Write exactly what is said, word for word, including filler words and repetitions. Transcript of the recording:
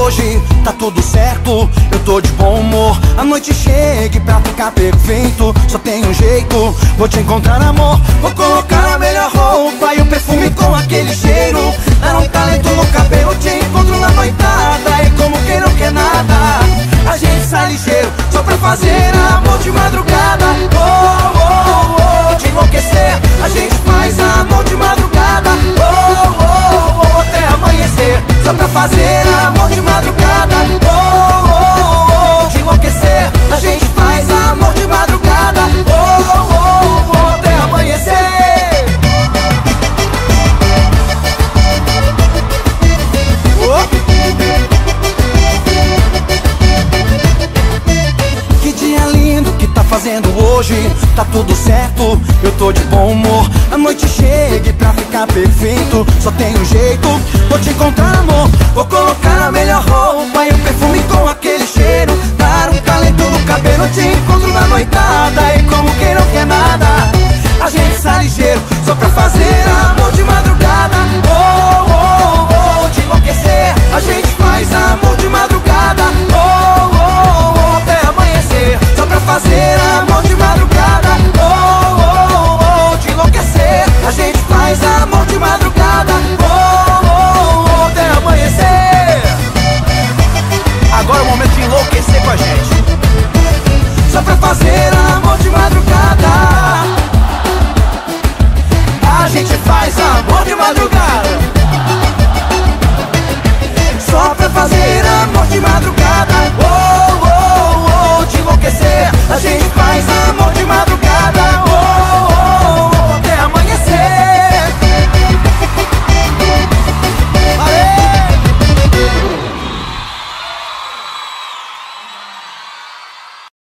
hoje tá tudo certo, eu tô de bom humor. A noite chega e pra ficar perfeito só tem um jeito, vou te encontrar, amor. Vou colocar a melhor roupa e o perfume com aquele cheiro, dar um talento no cabelo, te encontro na noitada. E como quem não quer nada, a gente sai ligeiro só pra fazer amor de madrugada. Oh, oh, oh, te enlouquecer, a gente faz amor de madrugada. Oh, oh, oh, até amanhecer, só pra fazer amor de madrugada. Oh, oh, oh, te enlouquecer, a gente faz amor de madrugada. Oh, oh, oh, até amanhecer. Que dia lindo que tá fazendo hoje, tá tudo certo, eu tô de bom humor. A noite chega e pra ficar perfeito só tem um jeito, vou te encontrar, amor. Vou colocar a melhor roupa